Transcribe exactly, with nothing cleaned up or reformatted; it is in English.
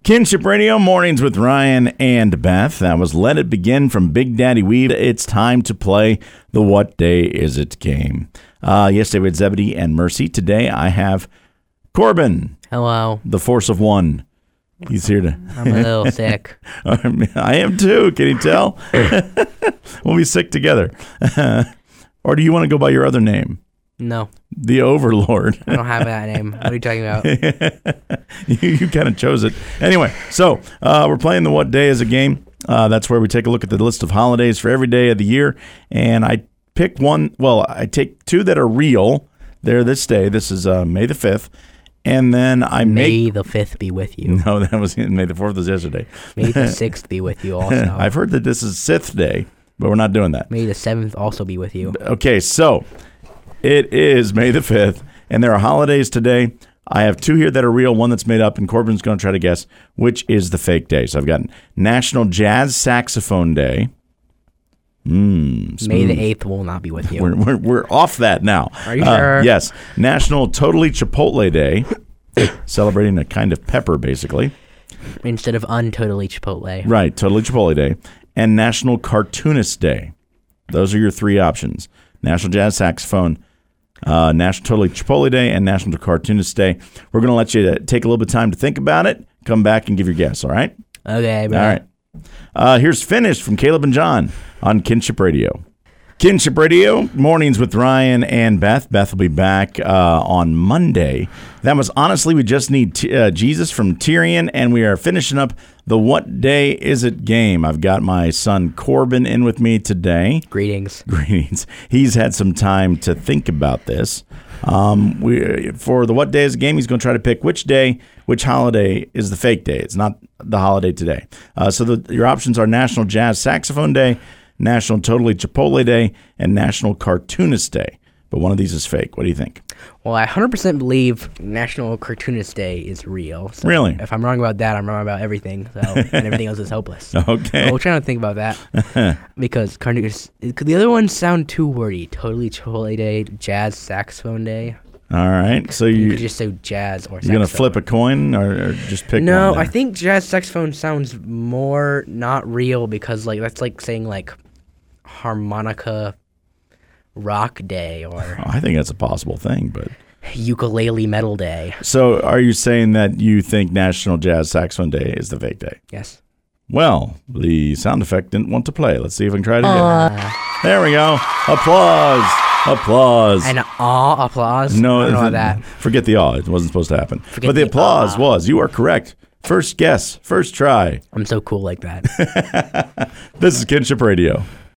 Kinship Radio, mornings with Ryan and Beth. That was Let It Begin from Big Daddy Weave. It's time to play the What Day Is It game. Uh, yesterday we had Zebedee and Mercy. Today I have Corbin. Hello. The force of one. He's here to... I'm a little sick. I am too. Can you tell? We'll be sick together. Or do you want to go by your other name? No. The Overlord. I don't have that name. What are you talking about? you you kind of chose it. Anyway, so uh, we're playing the What Day Is a game. Uh, that's where we take a look at the list of holidays for every day of the year. And I pick one. Well, I take two that are real. They're this day. This is uh, May the fifth. And then I make... May the fifth be with you. No, that was May the fourth was yesterday. May the sixth be with you also. I've heard that this is Sixth Day, but we're not doing that. May the seventh also be with you. Okay, so it is May the fifth, and there are holidays today. I have two here that are real, one that's made up, and Corbin's going to try to guess which is the fake day. So I've got National Jazz Saxophone Day. Mm, May the eighth will not be with you. We're, we're, we're off that now. Are you uh, sure? Yes. National Totally Chipotle Day, celebrating a kind of pepper, basically. Instead of untotally Chipotle. Right, Totally Chipotle Day. And National Cartoonist Day. Those are your three options. National Jazz Saxophone, uh, National Totally Chipotle Day, and National Cartoonist Day. We're going to let you take a little bit of time to think about it. Come back and give your guess, all right? Okay, bro. All right. Uh, here's Finished from Caleb and John on Kinship Radio. Kinship Radio, mornings with Ryan and Beth. Beth will be back uh, on Monday. That was Honestly, We Just Need t- uh, Jesus from Tyrion, and we are finishing up the What Day Is It game. I've got my son Corbin in with me today. Greetings. Greetings. He's had some time to think about this. Um, we for the What Day Is It game, he's going to try to pick which day, which holiday is the fake day. It's not the holiday today. Uh, so the, your options are National Jazz Saxophone Day, National Totally Chipotle Day, and National Cartoonist Day. But one of these is fake. What do you think? Well, I one hundred percent believe National Cartoonist Day is real. So Really? If I'm wrong about that, I'm wrong about everything. So and everything else is hopeless. Okay. So we're trying to think about that because cartoonist. The other ones sound too wordy. Totally Chipotle Day, Jazz Saxophone Day. All right. So You you, could just say jazz or you're going to flip a coin or, or just pick No, one? I there? think jazz saxophone sounds more not real because like that's like saying like harmonica rock day or Oh, I think that's a possible thing, but... ukulele metal day. So are you saying that you think National Jazz Saxophone Day is the fake day? Yes. Well, the sound effect didn't want to play. Let's see if we can try it again. Uh, There we go. Applause. Applause. and aw applause. no, I don't know th- about that. forget the awe. It wasn't supposed to happen. Forget but the, the applause awe. was. You are correct. First guess. First try. I'm so cool like that. This is Kinship Radio.